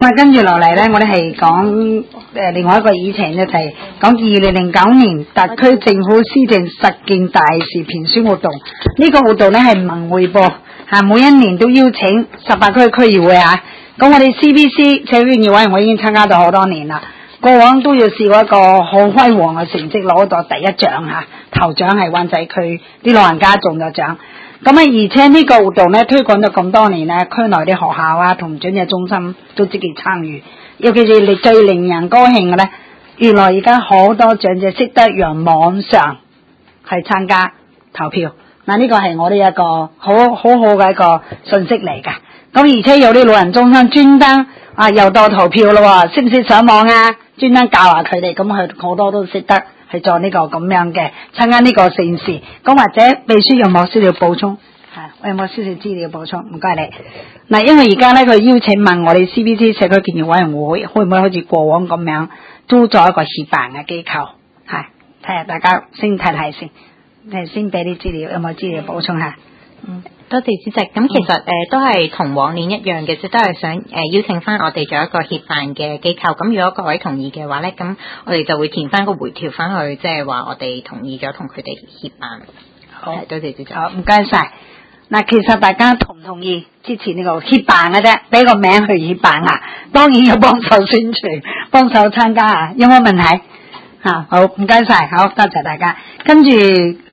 跟住落嚟咧，我哋係講另外一個議程咧，就係講2009年特區政府施政實踐大事評選活動。呢個活動咧係文匯報每一年都邀請18區區議會咁我哋 CBC 社區議員我已經參加咗好多年啦，過往都要試過一個好輝煌嘅成績，攞到第一獎頭獎係灣仔區啲老人家中咗獎。而且呢個活動咧推廣咗咁多年咧，區內啲學校同長者中心都積極參與，尤其是最令人高興嘅咧，原來而家好多長者識得用網上去參加投票。呢個係我哋一個好好嘅一個信息嚟㗎。而且有啲老人中心專登又到投票咯，識唔識上網專登教下佢哋，咁佢好多都識得去做呢個咁樣嘅參加呢個盛事。或者秘書有冇資料補充？我有冇少少資料補充？唔該你。因為而家咧佢邀請問我哋 CBC 社區建設委員會會唔會好似過往咁樣都做一個協辦嘅機構？睇下大家先睇先，先俾啲資料，有冇資料補充下？ 多謝主席。咁其實都係同往年一樣嘅，即都係想邀請翻我哋做一個協辦嘅機構。咁如果各位同意嘅話咧，咁我哋就會填翻個回條翻去，即係話我哋同意咗同佢哋協辦。好，多謝主席。 好，唔該晒。其實大家同唔同意支持呢個協辦嘅啫？俾個名去協辦當然要幫手宣傳，幫手參加有冇問題？好，唔該晒，好多謝大家。跟住。